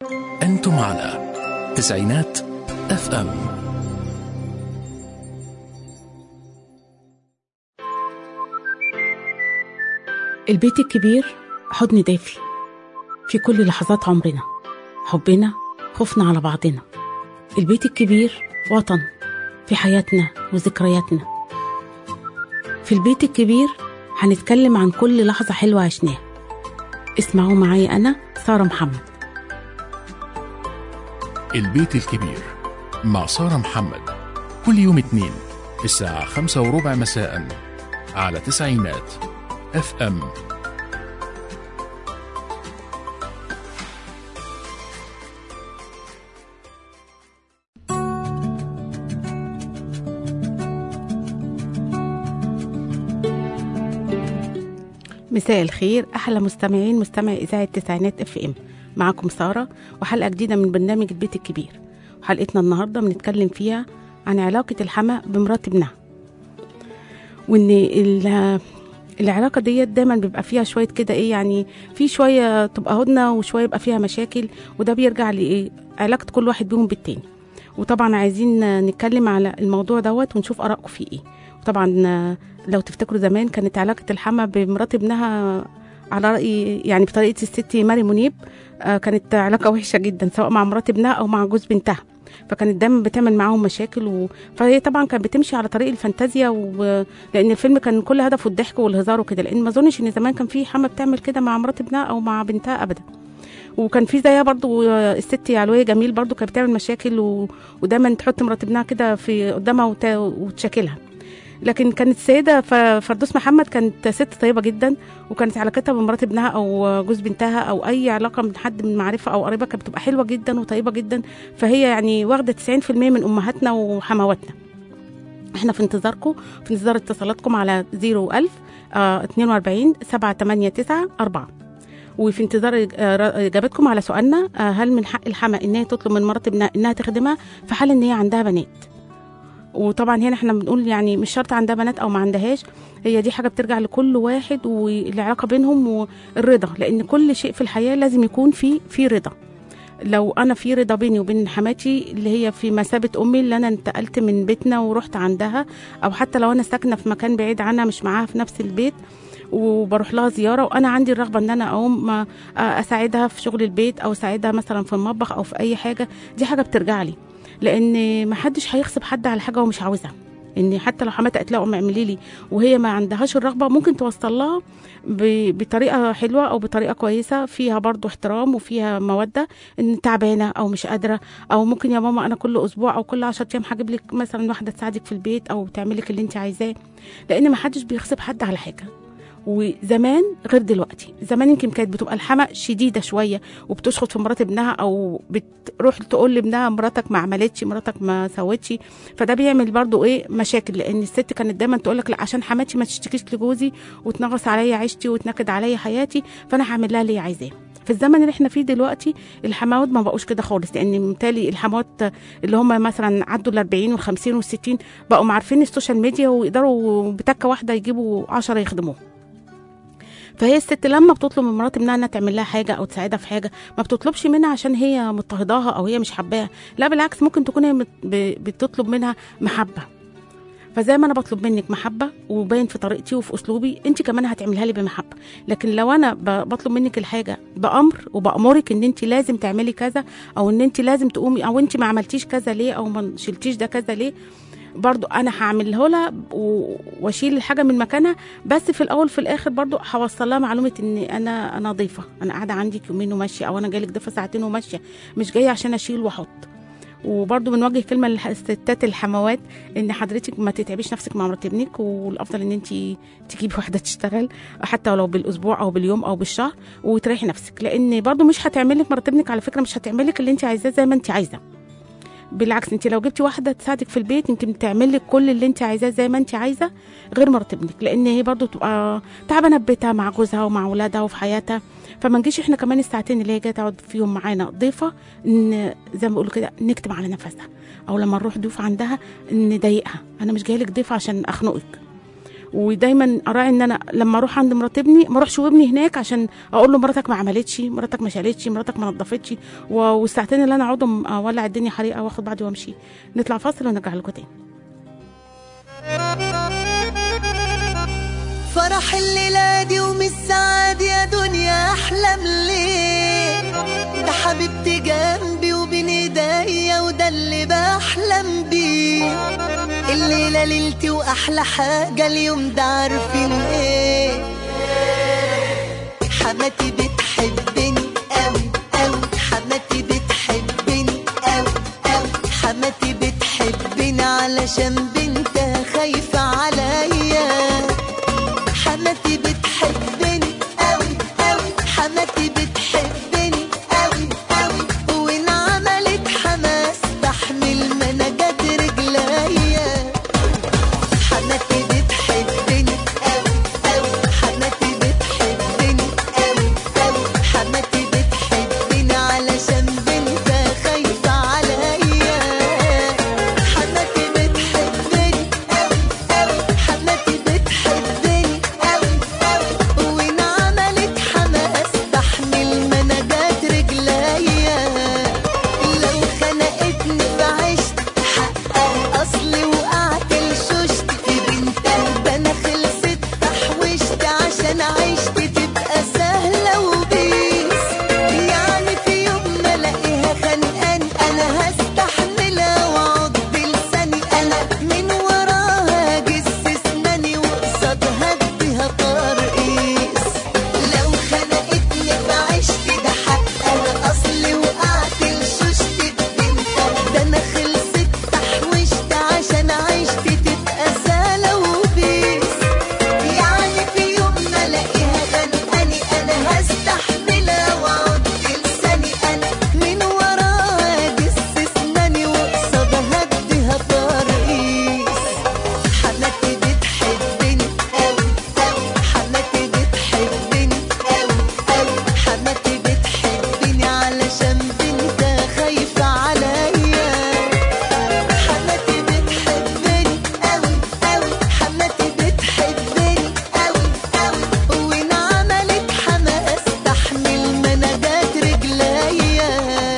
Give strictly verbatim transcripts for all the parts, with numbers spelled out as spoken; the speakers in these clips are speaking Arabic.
أنتم على تسعينات اف ام. البيت الكبير حضن دافي في كل لحظات عمرنا، حبنا خوفنا على بعضنا. البيت الكبير وطن في حياتنا وذكرياتنا. في البيت الكبير هنتكلم عن كل لحظة حلوة عشناها. اسمعوا معايا أنا سارة محمد. البيت الكبير مع سارة محمد كل يوم اثنين الساعة خمسة وربع مساء على تسعينات اف ام. مساء الخير أحلى مستمعين مستمع إذاعة تسعينات اف ام، معكم سارة وحلقة جديدة من برنامج البيت الكبير. وحلقتنا النهاردة بنتكلم فيها عن علاقة الحما بمرات ابنها، وإن العلاقة دي دايما بيبقى فيها شوية كده إيه، يعني في شوية تبقى هدنة وشوية يبقى فيها مشاكل، وده بيرجع لإيه علاقة كل واحد بيهم بالتاني. وطبعا عايزين نتكلم على الموضوع دوت ونشوف آرائكم فيه إيه. وطبعا لو تفتكروا زمان كانت علاقة الحما بمرات ابنها على رأي يعني بطريقة الست ماري منيب، آه كانت علاقة وحشة جدا سواء مع مرات ابنها أو مع جوز بنتها، فكانت دايما بتعمل معاهم مشاكل و... فهي طبعا كانت بتمشي على طريق الفانتازيا، و... لأن الفيلم كان كل هدفه الضحك والهزار وكده، لأن ما أظنش إن زمان كان في حما بتعمل كده مع مرات ابنها أو مع بنتها أبدا. وكان في زيها برضو الست علوية جميل برضو كانت بتعمل مشاكل و... ودايما تحط مرات ابنها كده في قدامها وت... وتشاكلها. لكن كانت السيدة فردوس محمد كانت ست طيبة جدا، وكانت علاقتها بمرات ابنها أو جوز بنتها أو أي علاقة من حد من معرفة أو قريبة كانت بتبقى حلوة جدا وطيبة جدا. فهي يعني واخدة تسعين في المية من أمهاتنا وحمواتنا. احنا في انتظاركم، في انتظار اتصالاتكم على زيرو ألف اتنين واربعين سبعة تمانية تسعة أربعة، وفي انتظار إجابتكم على سؤالنا هل من حق الحما إنها تطلب من مرات ابنها إنها تخدمها في حال إن هي عندها بنات. وطبعا هنا احنا بنقول يعني مش شرط عندها بنات او ما عندهاش، هي دي حاجه بترجع لكل واحد والعلاقه بينهم والرضا، لان كل شيء في الحياه لازم يكون في في رضا. لو انا في رضا بيني وبين حماتي اللي هي في مثابه امي اللي انا انتقلت من بيتنا ورحت عندها، او حتى لو انا ساكنه في مكان بعيد عنها مش معاها في نفس البيت وبروح لها زياره، وانا عندي الرغبه ان انا اقوم اساعدها في شغل البيت او اساعدها مثلا في المطبخ او في اي حاجه، دي حاجه بترجع لي، لان ما حدش هيغصب حد على حاجه هو مش عاوزها. ان حتى لو حماتها قالت لها قومي اعملي لي وهي ما عندهاش الرغبه، ممكن توصل لها بطريقه حلوه او بطريقه كويسه فيها برضو احترام وفيها موده، ان تعبانه او مش قادره، او ممكن يا ماما انا كل اسبوع او كل عشرة ايام هجيب لك مثلا واحده تساعدك في البيت او تعمل لك اللي انت عايزاه، لان ما حدش بيغصب حد على حاجه. وزمان غير دلوقتي، زمان يمكن كانت بتبقى الحما شديده شويه وبتشخط في مرات ابنها، او بتروح تقول لابنها مراتك ما عملتش مراتك ما سوتش، فده بيعمل برضو ايه مشاكل، لان الست كانت دايما تقول لك لا عشان حماتي ما تشتكيش لجوزي وتنغص عليا عيشتي وتنكد عليا حياتي فانا هعمل لها اللي عايزاه. في الزمن اللي احنا فيه دلوقتي الحماوات ما بقوش كده خالص، لان متهيألي الحماوات اللي هم مثلا عدوا الأربعين والخمسين والستين بقوا عارفين السوشيال ميديا ويقدروا بتكه واحده يجيبوا عشرة يخدموه. فهي الست لما بتطلب من مرات ابنها انها تعمل لها حاجه او تساعدها في حاجه، ما بتطلبش منها عشان هي مضطهداها او هي مش حباها، لا بالعكس، ممكن تكون هي بتطلب منها محبه. فزي ما انا بطلب منك محبه وباين في طريقتي وفي اسلوبي، انت كمان هتعملها لي بمحبه. لكن لو انا بطلب منك الحاجه بامر وبامرك ان انت لازم تعملي كذا، او ان انت لازم تقومي، او انت ما عملتيش كذا ليه، او ما شلتيش ده كذا ليه، برضو انا هعمله لها واشيل الحاجه من مكانها، بس في الاول في الاخر برضو هوصل لها معلومه ان انا انا ضيفه، انا قاعده عندك يومين وماشيه، او انا جايلك ضيفه ساعتين وماشيه، مش جايه عشان اشيل واحط. وبرضو بنوجه كلمه للستات الحموات ان حضرتك ما تتعبيش نفسك مع مرات ابنك، والافضل ان انت تجيبي واحده تشتغل حتى لو بالاسبوع او باليوم او بالشهر وتريحي نفسك، لان برضو مش هتعملك مرات ابنك على فكره، مش هتعملك اللي انت عايزاه زي ما انت عايزه. بالعكس، انت لو جبتي واحده تساعدك في البيت يمكن تعمل لك كل اللي انت عايزاه زي ما انت عايزه، غير مرات ابنك، لان هي برضو تبقى تعبانه في بيتها مع جوزها ومع اولادها وفي حياتها. فما نجيش احنا كمان الساعتين اللي هي جايه تقعد فيهم معانا ضيفه ان زي ما بيقولوا كده نكتم على نفسها، او لما نروح ضيوف عندها نضايقها، انا مش جايه لك ضيفه عشان اخنقك. ودايما اراعي ان انا لما اروح عند مرات ابني ما اروحش وابني هناك عشان اقول له مراتك ما عملتش، مراتك ما شالتش، مراتك ما نظفتش، والساعتين اللي انا اقعدهم اولع الدنيا حريقه واخد بعضي وامشي. نطلع فاصل ونرجع لكم تاني. فرح الليلة دي ومش سعاد يا دنيا احلم ليه، ده حبيبتي جنبي وبين ايديا وده اللي بحلم بيه. الليلة ليلتي واحلى حاجة اليوم ده عارفين ايه، حماتي بتحبني اوي اوي، حماتي بتحبني اوي اوي، حماتي بتحبني علشان بنتها خايفة عليا. حماتي بتحبني اوي اوي، حماتي بتحبني اوي اوي، وان عملت حماس بحمل منجات رجليا. حماتي بتحبني اوي اوي، حماتي بتحبني اوي اوي، حماتي بتحبني علشان بنتها خايفة عليا. حماتي بتحبني اوي اوي، حماتي بتحبني اوي اوي، وان عملت حماس بحمل منجات رجليا. لو خنقتني فعشت حقها اصلي وقعت لشوشت في بنتها، ده انا خلصت تحوشت عشان عشت تبقى سهلة وبيس. يعني في يوم ما الاقيها خانقاني انا هستحملها واقعد بلساني، انا من وراها اجس اسناني وقصادها اديها ترقيص. لو خنقتني فعشت ده حقها اصلي وقعت لشوشت ببنتها، ده انا خلصت تحوشت عشان عشت تبقى سهلة وبيس. يعني في يوم ما الاقيها خانقاني انا هستحملها واقعد بلساني، انا من وراها اجس اسناني وقصادها اديها ترقيص. حماتي بتحبني اوي اوي، حماتي بتحبني اوي اوي، حماتي بتحبني علشان بنتها خايفة عليا. حماتي بتحبني اوي اوي، حماتي بتحبني اوي اوي، وان عملت حماس بحمل منجات رجليا.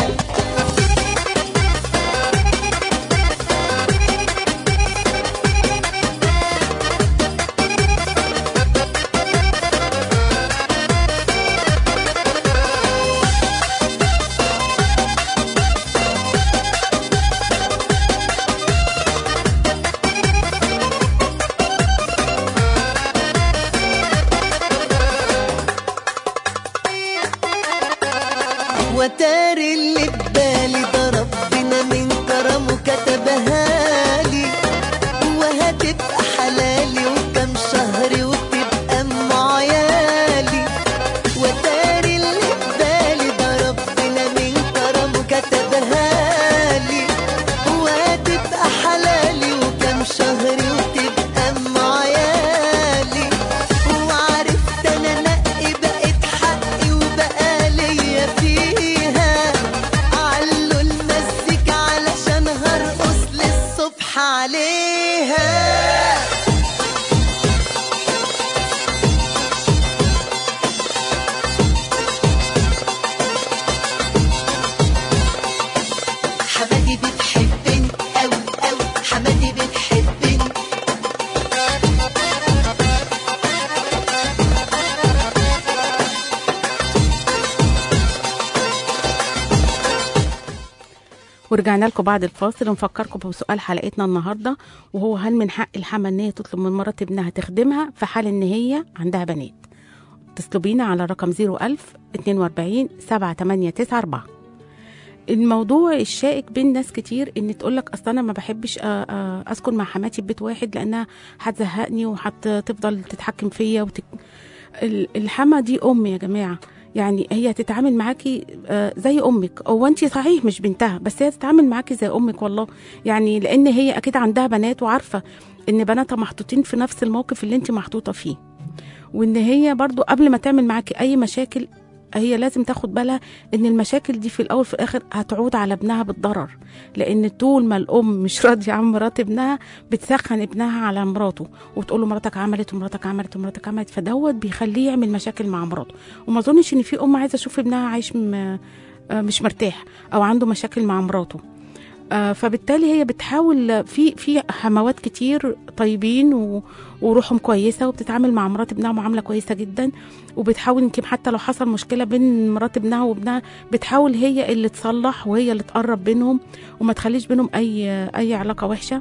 وتاري اللي ببالي ده ربنا من كرمه كتبها لي، وهتبقى حلالي وكم شهري وتبقى ام عيالي. وتاري اللي ببالي ده ربنا من كرمه كتبها لي، وهتبقى حلالي وكم شهري وتبقى ام عيالي. وعرفت انا نقي بقت حقي وبقى ليا فيها، علوا المزيكا علشان هرقص للصبح عليها. حماتي بتحبني اوي اوي، حماتي بتحبني. ورجعنا لكم بعد الفاصل ونفكركم بسؤال حلقتنا النهارده، وهو هل من حق الحما ان هي تطلب من مرات ابنها تخدمها في حال ان هي عندها بنات؟ اتصلوا بينا على الرقم صفر ألف اتنين وأربعين سبعة تمانية تسعة أربعة. الموضوع الشائك بين ناس كتير ان تقولك اصل انا ما بحبش اسكن مع حماتي ببيت واحد لانها هتزهقني وهتفضل تتحكم فيا وتك... الحما دي ام يا جماعه، يعني هي تتعامل معاكي زي امك، او انت صحيح مش بنتها بس هي تتعامل معاكي زي امك والله، يعني لان هي اكيد عندها بنات وعارفه ان بناتها محطوطين في نفس الموقف اللي انت محطوطه فيه، وان هي برضو قبل ما تعمل معاكي اي مشاكل هي لازم تاخد بالها ان المشاكل دي في الاول في الاخر هتعود على ابنها بالضرر، لان طول ما الام مش راضيه عن مرات ابنها بتسخن ابنها على مراته وتقول له مراتك عملت ومراتك عملت ومراتك عملت، فدوت بيخليه يعمل مشاكل مع مراته. وما اظنش ان في ام عايزه تشوف ابنها عايش مش مرتاح او عنده مشاكل مع مراته. فبالتالي هي بتحاول في في حموات كتير طيبين و وروحهم كويسه وبتتعامل مع مرات ابنها معامله كويسه جدا، وبتحاول يمكن حتى لو حصل مشكله بين مرات ابنها وابنها بتحاول هي اللي تصلح وهي اللي تقرب بينهم وما تخليش بينهم اي اي علاقه وحشه،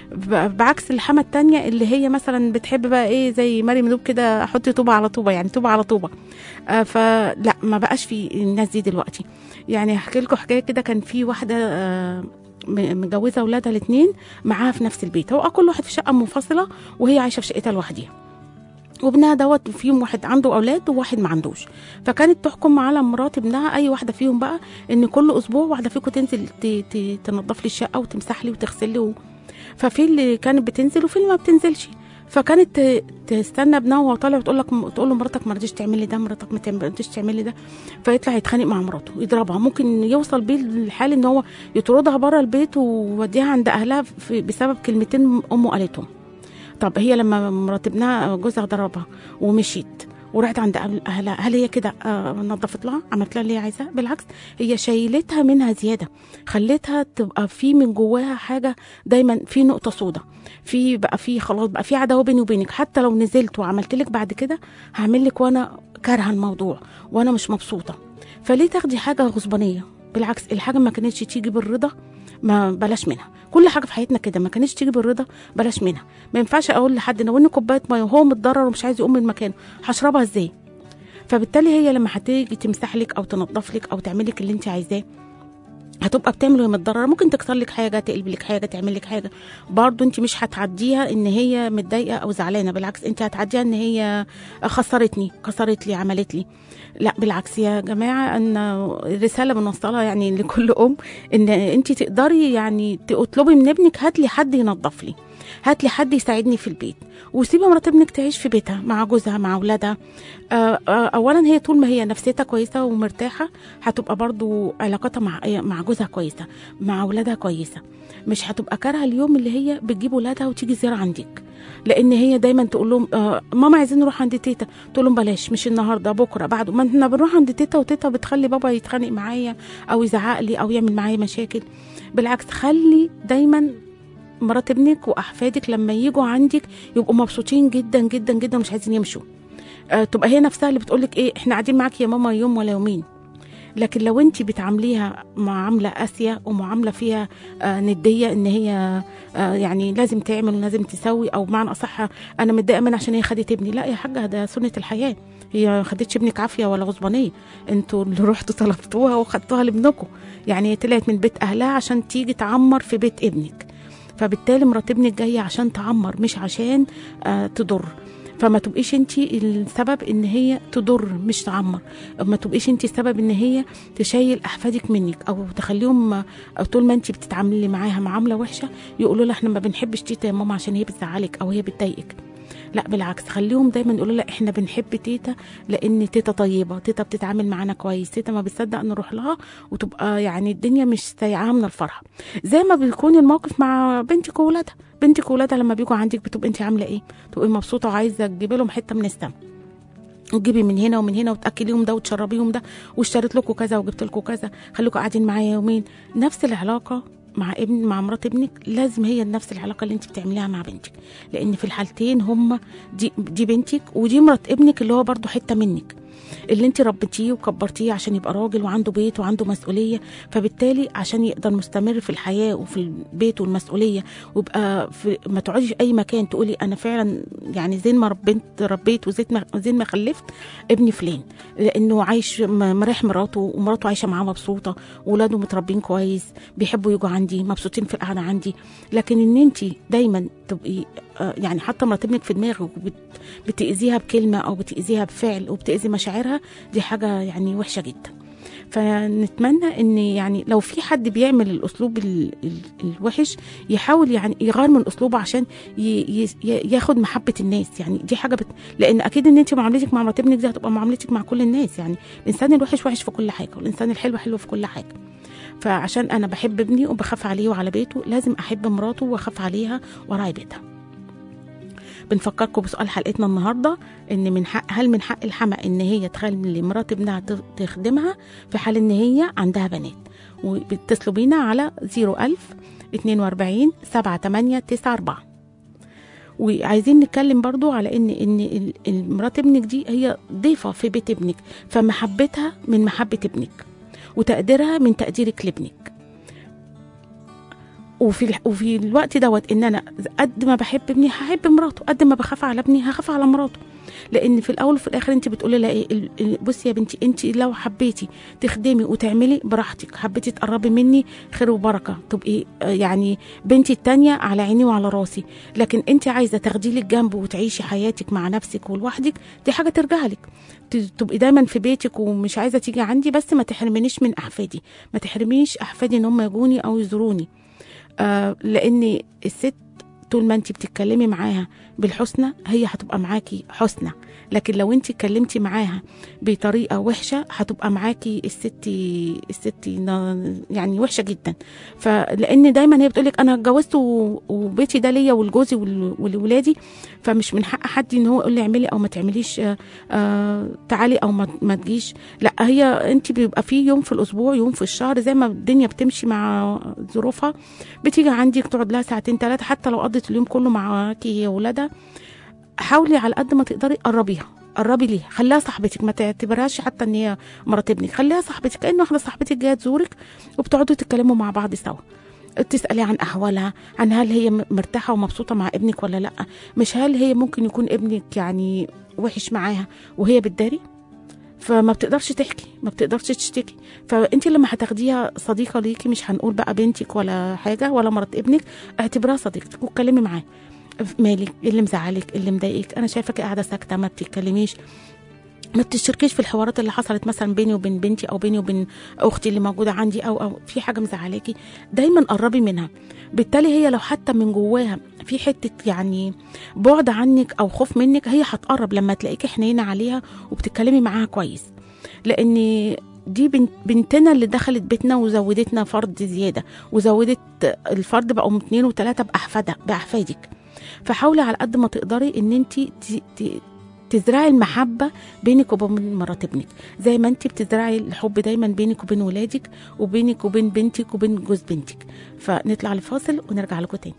بعكس الحما التانية اللي هي مثلا بتحب بقى ايه زي مريم منوب كده، احط طوبه على طوبه، يعني طوبه على طوبه. آه فلا ما بقاش في الناس دي دلوقتي. يعني هحكي لكم حكايه كده، كان في واحده آه متجوزه اولادها الاثنين معاها في نفس البيت، هو كل واحد في شقه منفصله وهي عايشه في شقتها لوحدها، وابنها دوت فيهم واحد عنده اولاد وواحد ما عندوش. فكانت تحكم على مرات ابنها اي واحده فيهم بقى ان كل اسبوع واحده فيكم تنزل تنظف لي الشقه وتمسح لي وتغسل لي و... ففي اللي كانت بتنزل وفي اللي ما بتنزلش. فكانت تستنى ابنها وهو طالع وتقول لك تقول له مراتك ما رضيتش تعمل لي ده، مراتك ما رضيتش تعمل لي ده، فيطلع يتخانق مع مراته يضربها، ممكن يوصل بيه الحال ان هو يطردها بره البيت ويوديها عند اهلها بسبب كلمتين امه قالتهم. طب هي لما مرات ابنها جوزها ضربها ومشيت وراحت عند اهلها، هل هي كده آه نظفت لها عملت لها اللي هي عايزاه؟ بالعكس هي شايلتها منها زياده، خلتها تبقى في من جواها حاجه دايما في نقطه سودة، في بقى في خلاص بقى في عداوه بيني وبينك، حتى لو نزلت وعملت لك بعد كده هعمل لك وانا كارهه الموضوع وانا مش مبسوطه. فليه تاخدي حاجه غصبانيه؟ بالعكس الحاجه ما كانتش تيجي بالرضا ما بلاش منها. كل حاجه في حياتنا كده ما كانتش تيجي بالرضا بلاش منها. ما ينفعش اقول لحد لو ان كوبايه ميه وهو متضرر ومش عايز يقوم من مكانه هشربها ازاي؟ فبالتالي هي لما هتيجي تمسح لك او تنظف لك او تعمل لك اللي انت عايزاه هتبقى بتعمل وهي متضرره، ممكن تكسر لك حاجه، تقلب لك حاجه، تعمل لك حاجه، برضو انت مش هتعديها ان هي متضايقه او زعلانه، بالعكس انت هتعديها ان هي خسرتني، كسرت لي، عملت لي. لا بالعكس يا جماعه، ان الرساله بنوصلها يعني لكل ام ان انت تقدري يعني تطلبي من ابنك هات لي حد ينظف لي، هات لي حد يساعدني في البيت، وسيبي مرات ابنك تعيش في بيتها مع جوزها مع اولادها. اولا هي طول ما هي نفسيتها كويسه ومرتاحه هتبقى برضو علاقتها مع مع جوزها كويسه، مع اولادها كويسه، مش هتبقى كارهه اليوم اللي هي بتجيب اولادها وتيجي زياره عندك، لان هي دايما تقول لهم آه ماما عايزين نروح عند تيتا، تقول لهم بلاش، مش النهارده، بكره، بعده. ما احنا بنروح عند تيتا وتيتا بتخلي بابا يتخانق معايا او يزعق لي او يعمل معايا مشاكل. بالعكس خلي دايما مرات ابنك واحفادك لما يجوا عندك يبقوا مبسوطين جدا جدا جدا ومش عايزين يمشوا. آه تبقى هي نفسها اللي بتقولك ايه احنا قاعدين معاك يا ماما يوم ولا يومين. لكن لو انت بتعامليها معامله قاسيه ومعامله فيها آه نديه ان هي آه يعني لازم تعمل ولازم تسوي، او بمعنى اصح انا متضايقه منها عشان هي خدت ابني، لا يا حاجه ده سنه الحياه، هي ما خدتش ابنك عافيه ولا غصبانيه، انتوا اللي رحتوا طلبتوها وخدتوها لابنكم، يعني هي طلعت من بيت اهلها عشان تيجي تعمر في بيت ابنك. فبالتالي مرات ابنك جايه عشان تعمر مش عشان آه تضر. فما تبقيش انت السبب ان هي تضر مش تعمر، ما تبقيش انت السبب ان هي تشيل احفادك منك او تخليهم أو طول ما انت بتتعاملي معاها معامله وحشه يقولوا لها احنا ما بنحبش تيتا يا ماما عشان هي بتزعلك او هي بتضايقك. لا بالعكس خليهم دايما يقولوا لا احنا بنحب تيتا لان تيتا طيبه، تيتا بتتعامل معانا كويس، تيتا ما بتصدق نروح لها وتبقى يعني الدنيا مش سايعاها من الفرحه. زي ما بيكون الموقف مع بنتك وولادها، بنتك وولادها لما بيجوا عندك بتبقى انت عامله ايه؟ تبقي مبسوطه وعايزه تجيبي لهم حته من السما، وتجيبي من هنا ومن هنا وتاكليهم ده وتشربيهم ده واشتريت لكم كذا وجبت لكم كذا، خليكم قاعدين معايا يومين. نفس العلاقه مع ابن مع مرات ابنك لازم هي نفس العلاقه اللي انت بتعمليها مع بنتك، لان في الحالتين هم دي دي بنتك ودي مرات ابنك اللي هو برضو حته منك اللي انت ربيتيه وكبرتيه عشان يبقى راجل وعنده بيت وعنده مسؤوليه. فبالتالي عشان يقدر مستمر في الحياه وفي البيت والمسؤوليه ويبقى في ما تقعديش في اي مكان تقولي انا فعلا يعني زين ما ربيت ربيت وزين ما زين ما خلفت ابني فلان، لانه عايش مريح مراته ومراته عايشه معاه مبسوطه واولاده متربين كويس بيحبوا يجوا عندي مبسوطين في القعده عندي. لكن ان انت دايما تبقي يعني حتى مرات ابنك في دماغك وبتاذيها بكلمه او بتاذيها بفعل وبتاذي مشاعرها، دي حاجه يعني وحشه جدا. فنتمنى ان يعني لو في حد بيعمل الاسلوب ال ال الوحش يحاول يعني يغير من اسلوبه عشان ي ي ياخد محبه الناس. يعني دي حاجه بت... لان اكيد ان انت معاملتك مع مرات ابنك دي هتبقى معاملتك مع كل الناس. يعني الانسان الوحش وحش في كل حاجه، والانسان الحلو حلو في كل حاجه. فعشان انا بحب ابني وبخاف عليه وعلى بيته، لازم احب مراته واخاف عليها وراعي بيتها. بنفكركم بسؤال حلقتنا النهارده، ان من حق هل من حق الحما ان هي تخلي مرات ابنها تخدمها في حال ان هي عندها بنات؟ وبتصلوا بينا على صفر ألف اتنين وأربعين سبعة تمانية تسعة أربعة. وعايزين نتكلم برضو على ان ان مرات ابنك دي هي ضيفه في بيت ابنك، فمحبتها من محبه ابنك وتقديرها من تقديرك لابنك. وفي وفي الوقت دوت ان انا قد ما بحب ابني هحب مراته، قد ما بخاف على ابني هخاف على مراته. لان في الاول وفي الاخر انت بتقولي لها ايه؟ بصي يا بنتي، انت لو حبيتي تخدمي وتعملي براحتك، حبيتي تقربي مني خير وبركه، تبقي يعني بنتي التانية على عيني وعلى راسي. لكن انت عايزه تاخدي لك جنب وتعيشي حياتك مع نفسك ولوحدك، دي حاجه ترجع لك. تبقي دايما في بيتك ومش عايزه تيجي عندي، بس ما تحرمنيش من احفادي، ما تحرميش احفادي ان هم يجوني او يزوروني. آه لان الست طول ما انت بتتكلمي معاها بالحسنى هي هتبقى معاكي حسنى، لكن لو انت اتكلمتي معاها بطريقه وحشه هتبقى معاكي الست الست يعني وحشه جدا. فلان دايما هي بتقولك انا اتجوزت وبيتي ده ليا ولجوزي ولولادي، فمش من حق حد ان هو يقول لي اعملي او ما تعمليش، آآ آآ تعالي او ما, ما تجيش. لا، هي انت بيبقى في يوم في الاسبوع، يوم في الشهر، زي ما الدنيا بتمشي مع ظروفها، بتيجي عندك تقعد لها ساعتين ثلاثه، حتى لو قضت اليوم كله معاكي هي واولادها. حاولي على قد ما تقدري قربيها، قربي ليها، خليها صاحبتك، ما تعتبرهاش حتى ان هي مرات ابنك، خليها صاحبتك، كأن واحده صاحبتك جايه تزورك وبتقعدوا تتكلموا مع بعض سوا، تسألي عن احوالها، عن هل هي مرتاحه ومبسوطه مع ابنك ولا لا، مش هل هي ممكن يكون ابنك يعني وحش معاها وهي بتداري فما بتقدرش تحكي، ما بتقدرش تشتكي. فانت لما هتاخديها صديقه ليكي، مش هنقول بقى بنتك ولا حاجه ولا مرات ابنك، اعتبرها صديقتك واتكلمي معاها، مالك، اللي مزعلك، اللي مضايقك، انا شايفاكي قاعده ساكته ما بتتكلميش، ما بتشاركيش في الحوارات اللي حصلت مثلا بيني وبين بنتي او بيني وبين اختي اللي موجوده عندي، او او في حاجه مزعلاكي، دايما قربي منها. بالتالي هي لو حتى من جواها في حته يعني بعد عنك او خوف منك، هي هتقرب لما تلاقيكي حنينه عليها وبتتكلمي معاها كويس. لان دي بنت بنتنا اللي دخلت بيتنا وزودتنا فرد زياده، وزودت الفرد بقوا اتنين وتلاته باحفادها باحفادك. فحاولي على قد ما تقدري ان انت تزرعي المحبه بينك وبين مرات ابنك، زي ما انت بتزرعي الحب دايما بينك وبين ولادك، وبينك وبين بنتك وبين جوز بنتك. فنطلع لفاصل ونرجع لكم تاني.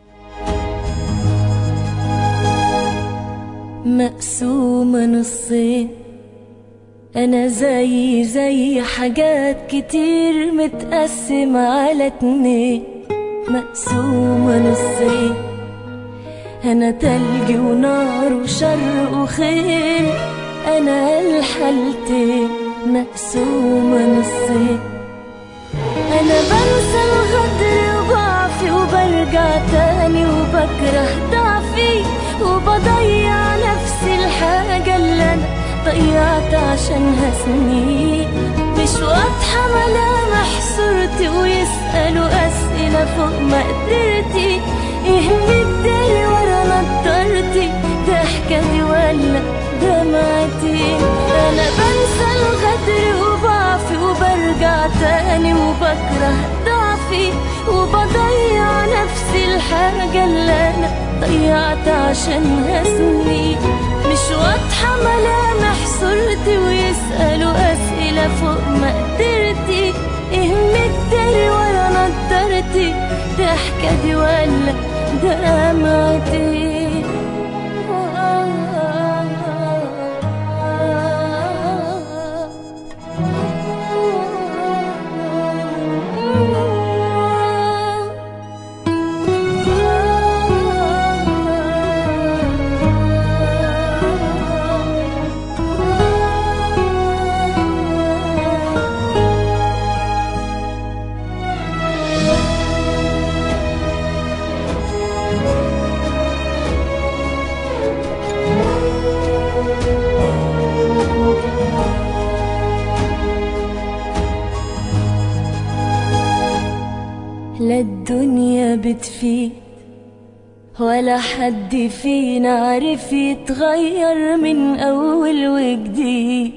مقسومه نصين، انا زي زي حاجات كتير متقسم على اتنين. مقسومه نصين، أنا تلج ونار وشر وخير، أنا الحالتين مقسومة نصين. أنا بنسى الغدر وضعفي وبرجع تاني وبكره ضعفي، وبضيع نفسي الحاجة اللي أنا ضيعت عشانها سنين. مش واضحة ملامح صورتي ويسألوا أسئلة فوق مقدرتي، يهمني الداري ورا نضارتي، ضحكتي ولا دمعتي. انا بنسى الغدر وضعفي وبرجع تاني وبكره ضعفي، وبضيع نفسي الحاجة اللي انا ضيعت عشانها سنين. مش واضحة ملامح صورتي ويسألوا أسئلة فوق مقدرتي، يهمني الداري ورا نضارتي، ضحكتي ولا دمعتي. لا الدنيا بتفيد ولا حد فينا عرف يتغير من أول وجديد،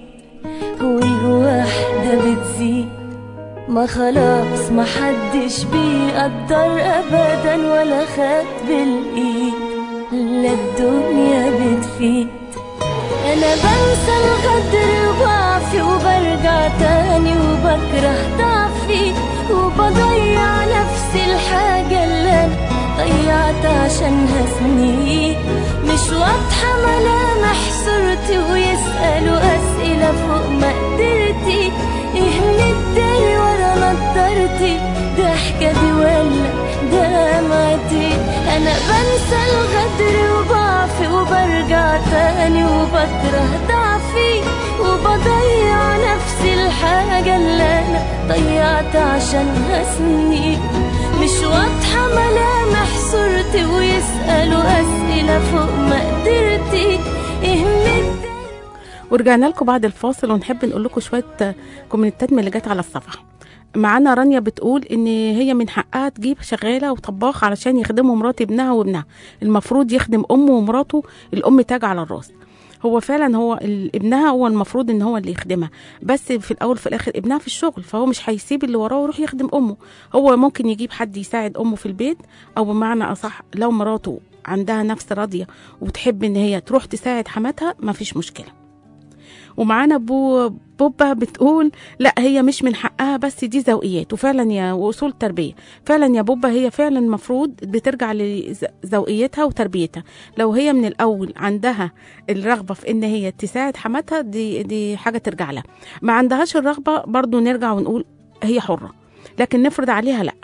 والوحدة بتزيد ما خلاص ما حدش بيقدر أبدا ولا خد بالإيد. لا الدنيا بتفيد. أنا بنسى الغدر وضعفي وبرجع تاني وبكره ضعفي وبضيع نفسي الحاجة اللي أنا ضيعت عشانها سنين. مش واضحة ملامح صورتي ويسألوا أسئلة فوق مقدرتي، إيه نداري ورا نضارتي، ضحكة دي ولا دمعتي؟ أنا بنسى الغدر وضعفي وبرجع تاني وبكره ضعفي وبضيع نفسي الحاجة اللي أنا ضيعت عشانها سنين. مش واضحة ملامح صورتي ويسألوا أسئلة فوق مقدرتي، إيه نداري. ورجعنا لكم بعد الفاصل ونحب نقول لكم شويه كومنتات من اللي جت على الصفحه. معانا رانيا بتقول ان هي من حقها تجيب شغاله وطباخ علشان يخدموا مرات ابنها وابنها، المفروض يخدم امه ومراته، الام تاج على الراس. هو فعلا هو ابنها هو المفروض ان هو اللي يخدمها، بس في الاول في الاخر ابنها في الشغل، فهو مش هيسيب اللي وراه ويروح يخدم امه. هو ممكن يجيب حد يساعد امه في البيت، او بمعنى اصح لو مراته عندها نفس راضيه وتحب ان هي تروح تساعد حماتها مفيش مشكله. ومعانا بو بوبا بتقول لا هي مش من حقها، بس دي ذوقيات وفعلا يا واصول تربيه. فعلا يا بوبا هي فعلا المفروض بترجع لذوقيتها وتربيتها. لو هي من الاول عندها الرغبه في ان هي تساعد حماتها دي دي حاجه ترجع لها. ما عندهاش الرغبه برضو نرجع ونقول هي حره، لكن نفرض عليها لا.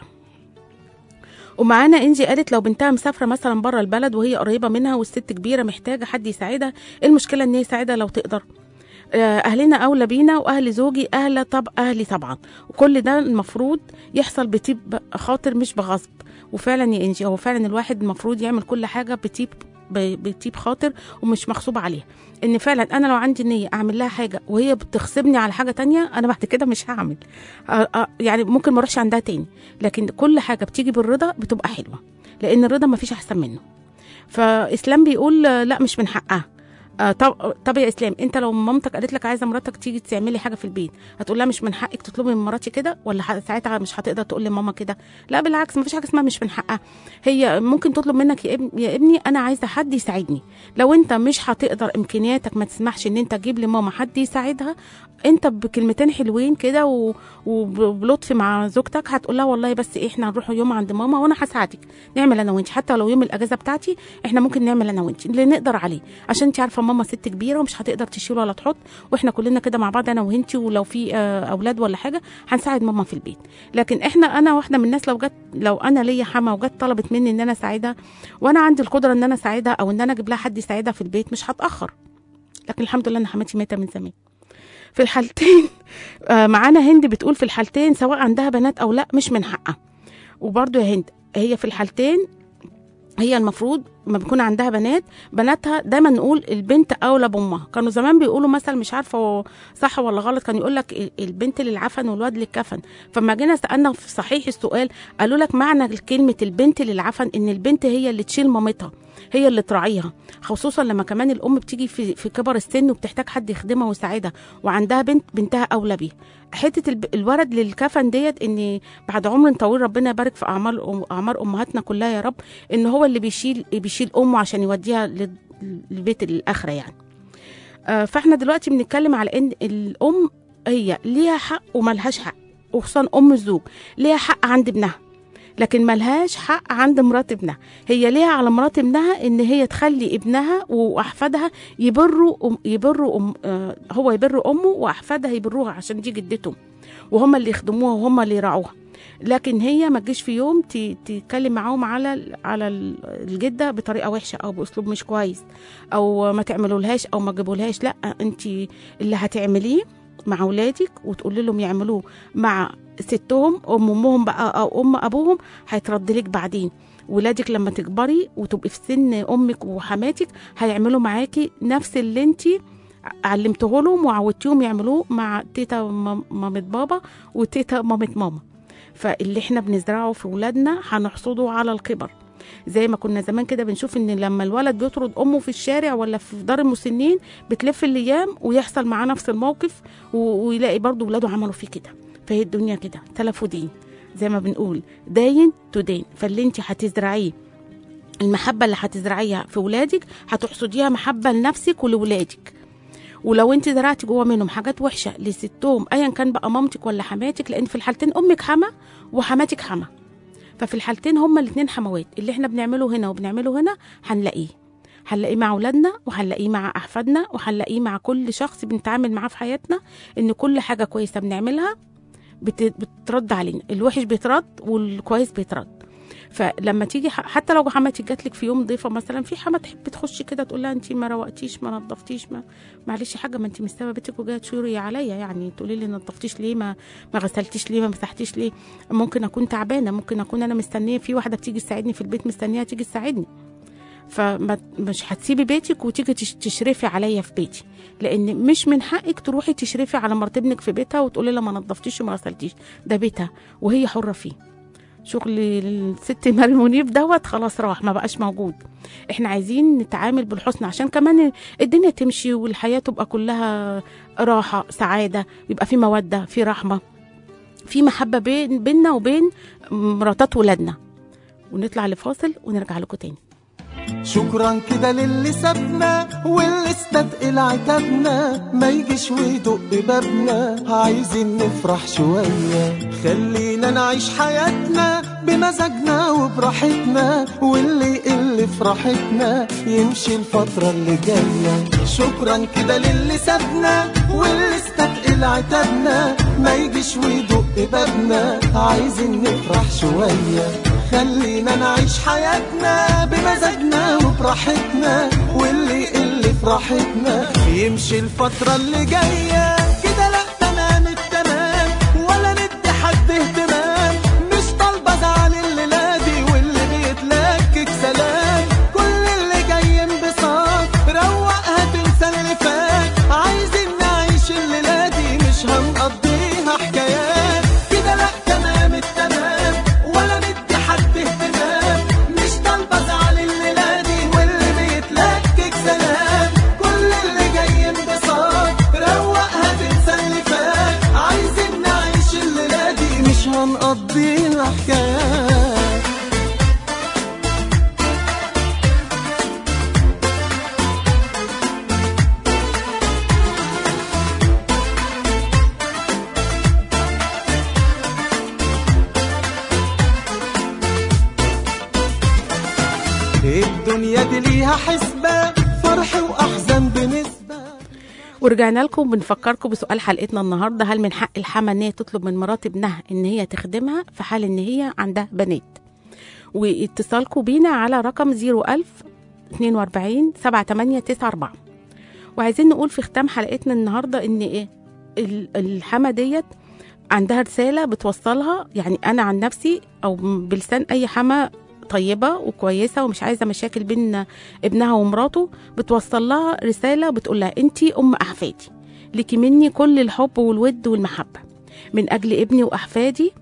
ومعانا انجي قالت لو بنتها مسافره مثلا بره البلد وهي قريبه منها والست كبيره محتاجه حد يساعدها، المشكله ان هي يساعدها لو تقدر. اهلنا اولى بينا واهل زوجي اهل طب اهلي طبعا، وكل ده المفروض يحصل بطيب خاطر مش بغصب. وفعلا يا انجي هو فعلا الواحد المفروض يعمل كل حاجه بطيب بطيب خاطر ومش مغصوب عليها. ان فعلا انا لو عندي نيه اعمل لها حاجه وهي بتغصبني على حاجه تانية، انا بعد كده مش هعمل، يعني ممكن ما اروحش عندها تاني. لكن كل حاجه بتيجي بالرضا بتبقى حلوه، لان الرضا ما فيش احسن منه. فاسلام بيقول لا مش من حقها. آه طب طب يا اسلام، انت لو مامتك قالت لك عايزه مراتك تيجي تعملي حاجه في البيت، هتقول لها مش من حقك تطلبي من مراتي كده؟ ولا ساعتها مش هتقدر تقول لماما كده؟ لا بالعكس، ما فيش حاجه اسمها مش من حقها. هي ممكن تطلب منك يا, ابن يا ابني انا عايزه حد يساعدني. لو انت مش هتقدر، امكانياتك ما تسمحش ان انت تجيب لماما حد يساعدها، انت بكلمتين حلوين كده وبلطف مع زوجتك هتقول لها والله بس احنا هنروح يوم عند ماما وانا هساعدك نعمل انا وانت، حتى لو يوم الاجازه بتاعتي احنا ممكن نعمل انا وانت اللي نقدر عليه، عشان انت عارفه ماما ست كبيره ومش هتقدر تشيل ولا تحط، واحنا كلنا كده مع بعض انا وانت، ولو في اولاد ولا حاجه هنساعد ماما في البيت. لكن احنا انا واحده من الناس لو جت لو انا ليا حما وجت طلبت مني ان انا اساعدها وانا عندي القدره ان انا اساعدها او ان انا اجيب لها حد يساعدها في البيت مش هتاخر. لكن الحمد لله ان حماتي ماتت من زمان. في الحالتين معانا هند بتقول في الحالتين سواء عندها بنات او لا مش من حقها. وبرضو يا هند هي في الحالتين هي المفروض ما بيكون عندها بنات بناتها دايما نقول البنت اولى بامها. كانوا زمان بيقولوا مثلا مش عارفه صح ولا غلط، كان يقول لك البنت للعفن والواد للكفن. فما جينا سالنا في صحيح السؤال قالوا لك معنى كلمه البنت للعفن ان البنت هي اللي تشيل مامتها، هي اللي تراعيها، خصوصا لما كمان الام بتيجي في في كبر السن وبتحتاج حد يخدمها ويساعدها وعندها بنت بنتها اولى بيها. حته الورد للكفن ديت ان بعد عمر طويل ربنا يبارك في اعمار اعمار امهاتنا كلها يا رب، ان هو اللي بيشيل بيشيل امه عشان يوديها للبيت الاخره يعني. آه فاحنا دلوقتي بنتكلم على ان الام هي ليها حق وملهاش حق، وخصوصا ام الزوج ليها حق عند ابنها لكن ملهاش حق عند مرات ابنها. هي ليها على مرات ابنها ان هي تخلي ابنها واحفادها يبروا أم يبروا أم آه هو يبر امه واحفادها يبروها عشان دي جدتهم وهم اللي يخدموها وهم اللي يراعوها. لكن هي ما تجيش في يوم تتكلم معاهم على على الجده بطريقه وحشه او باسلوب مش كويس او ما تعملولهاش او ما تجيبولهاش. لا، انت اللي هتعمليه مع اولادك وتقول لهم يعملوه مع ستهم ام امهم بقى او ام ابوهم هيترد لك بعدين. ولادك لما تكبري وتبقي في سن امك وحماتك هيعملوا معاكي نفس اللي انت علمته لهم وعودتيهم يعملوه مع تيتا مامة بابا وتيتا مامة ماما. فاللي احنا بنزرعه في ولادنا هنحصده على الكبر. زي ما كنا زمان كده بنشوف ان لما الولد بيطرد امه في الشارع ولا في دار المسنين بتلف الايام ويحصل معاه نفس الموقف ويلاقي برضو ولاده عملوا فيه كده. فهي الدنيا كده تلف ودين زي ما بنقول، داين تدين. فاللي انت هتزرعيه، المحبه اللي هتزرعيها في ولادك هتحصديها محبه لنفسك ولولادك. ولو انت زرعتي جوه منهم حاجات وحشه لستهم ايا كان بقى مامتك ولا حماتك، لان في الحالتين امك حما وحماتك حما، ففي الحالتين هما الاثنين حموات. اللي احنا بنعمله هنا وبنعمله هنا هنلاقيه هنلاقيه مع اولادنا وهنلاقيه مع احفادنا وهنلاقيه مع كل شخص بنتعامل معاه في حياتنا، ان كل حاجه كويسه بنعملها بترد علينا، الوحش بيترد والكويس بيترد. فلما تيجي حتى لو حماتك جات لك في يوم ضيفه مثلا، في حما تحب تخش كده تقول لها انت ما روقتيش ما نظفتيش، ما معلش حاجه ما انت مستوى بيتك وجايه تشوري عليا، يعني تقولي لي نظفتيش ليه، ما ما غسلتيش ليه، ما مسحتيش ليه. ممكن اكون تعبانه، ممكن اكون انا مستنيه في واحده بتيجي تساعدني في البيت، مستنيها تيجي تساعدني، فمش هتسيبي بيتك وتيجي تشرفي عليا في بيتي، لان مش من حقك تروحي تشرفي على مرات ابنك في بيتها وتقولي لها ما نظفتيش وما غسلتيش، ده بيتها وهي حره فيه. شغل الست مريم منيب دوت خلاص راح ما بقاش موجود. احنا عايزين نتعامل بالحسن عشان كمان الدنيا تمشي والحياة تبقى كلها راحة سعادة، يبقى في مودة، في رحمة، في محبة بين بيننا وبين مراتات ولادنا. ونطلع لفاصل ونرجع لكم تاني. شكرا كده للي سابنا واللي استثقل عتابنا، ما يجيش ويدق بابنا، عايزين نفرح شوية، خلينا نعيش حياتنا بمزاجنا وبراحتنا، واللي يقل فرحتنا يمشي الفترة اللي جاية. شكرا كده للي سابنا واللي استثقل عتابنا، ما يجيش ويدق بابنا، عايزين نفرح شوية، خلينا نعيش حياتنا بمزاجنا وبراحتنا، واللي يقل فرحتنا يمشي الفترة اللي جاية. كده لا تمام التمام ولا ندي حد اهتمام، مش طالبة زعل الليلة دي واللي بيتلكك سلام، كل اللي جاي انبساط روقها تنسى اللي فات، عايزين نعيش الليلة دي مش هنقضيها حكايات. كده لا تمام التمام ولا ندي حد اهتمام، مش طالبة زعل الليلة دي واللي بيتلكك سلام، كل اللي جاي انبساط روقها تنسى اللي فات، عايزين نعيش الليلة دي مش هنقضيها حكايات. الدنيا دي ليها حسبة، فرح وأحزان بنسبة. ورجعنا لكم بنفكركم بسؤال حلقتنا النهارده، هل من حق الحما ان هي تطلب من مرات ابنها ان هي تخدمها في حال ان هي عندها بنات؟ واتصالكم بينا على رقم صفر ألف اتنين وأربعين سبعة تمانية تسعة أربعة. وعايزين نقول في ختام حلقتنا النهارده ان ايه الحما ديت عندها رساله بتوصلها، يعني انا عن نفسي او بلسان اي حما طيبة وكويسة ومش عايزة مشاكل بين ابنها ومراته، بتوصل لها رسالة بتقول لها انتي ام احفادي، لكي مني كل الحب والود والمحبة، من اجل ابني واحفادي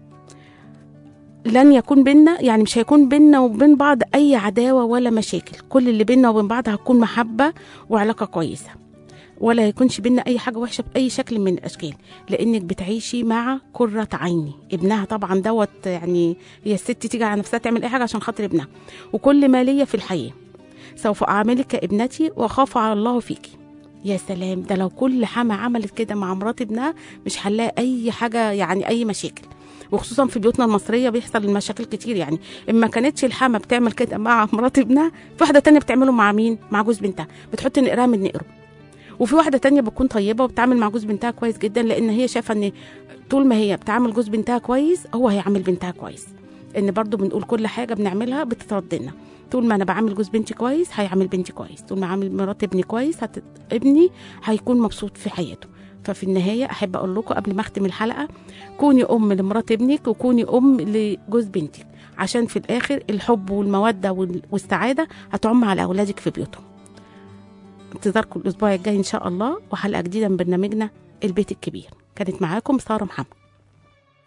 لن يكون بينا، يعني مش هيكون بينا وبين بعض اي عداوة ولا مشاكل، كل اللي بينا وبين بعض هتكون محبة وعلاقة كويسة، ولا يكونش بينا اي حاجه وحشه باي شكل من الاشكال، لانك بتعيشي مع قرة عيني ابنها. طبعا دوت يعني هي الست تيجي على نفسها تعمل اي حاجه عشان خاطر ابنها. وكل ما ليا في الحياه سوف اعاملك كابنتي واخاف على الله فيكي. يا سلام، ده لو كل حما عملت كده مع مرات ابنها مش هنلاقي اي حاجه، يعني اي مشاكل. وخصوصا في بيوتنا المصريه بيحصل المشاكل كتير، يعني اما كانتش الحما بتعمل كده مع مرات ابنها، في واحده تانية بتعمله مع مين؟ مع جوز بنتها، بتحط نقرها من نقره. وفي واحده تانية بتكون طيبه وبتعامل مع جوز بنتها كويس جدا، لان هي شايفه ان طول ما هي بتعامل جوز بنتها كويس هو هيعامل بنتها كويس. ان برضو بنقول كل حاجه بنعملها بتترد لنا، طول ما انا بعامل جوز بنتي كويس هيعامل بنتي كويس، طول ما عامل مرات ابني كويس هت... ابني هيكون مبسوط في حياته. ففي النهايه احب اقول لكم قبل ما اختم الحلقه، كوني ام لمرات ابنك وكوني ام لجوز بنتك، عشان في الاخر الحب والموده والسعاده هتعم على اولادك في بيوتهم. انتظاركم الاسبوع الجاي ان شاء الله وحلقه جديده من برنامجنا البيت الكبير. كانت معاكم ساره محمد.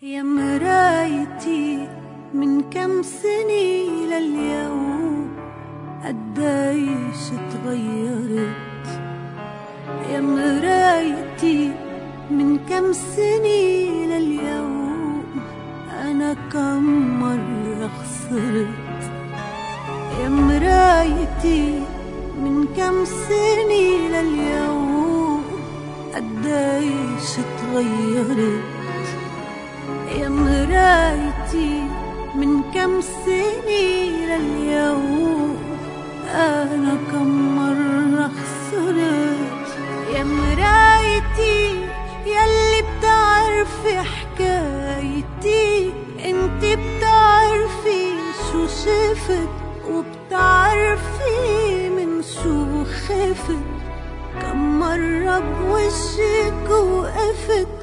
يا مرايتي من كم سنة لليوم قديش اتغيرت، يا مرايتي من كم سنة لليوم أنا كم مرة خسرت، يا مرايتي من كم سنة لليوم قديش اتغيرت، يا مرايتي من كم سنة لليوم أنا كم مرة خسرت، يا مرايتي يلي بتعرفي حكايتي، انت بتعرفي شو شفت وبتعرفي من شو خفت، كم مرة بوشك وقفت